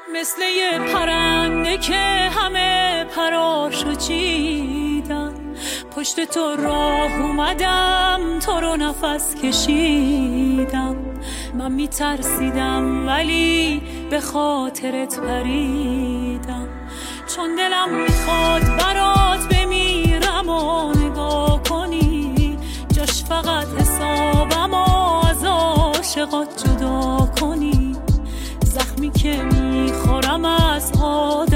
مثل یه پرنده که همه پراشو چیدم، پشت تو راه اومدم، تو رو نفس کشیدم. من میترسیدم ولی به خاطرت پریدم، چون دلم میخواد برات بمیرم و نگاه کنی، جاش فقط حسابم و از عاشقات جدا کنی. زخمی که میخورم از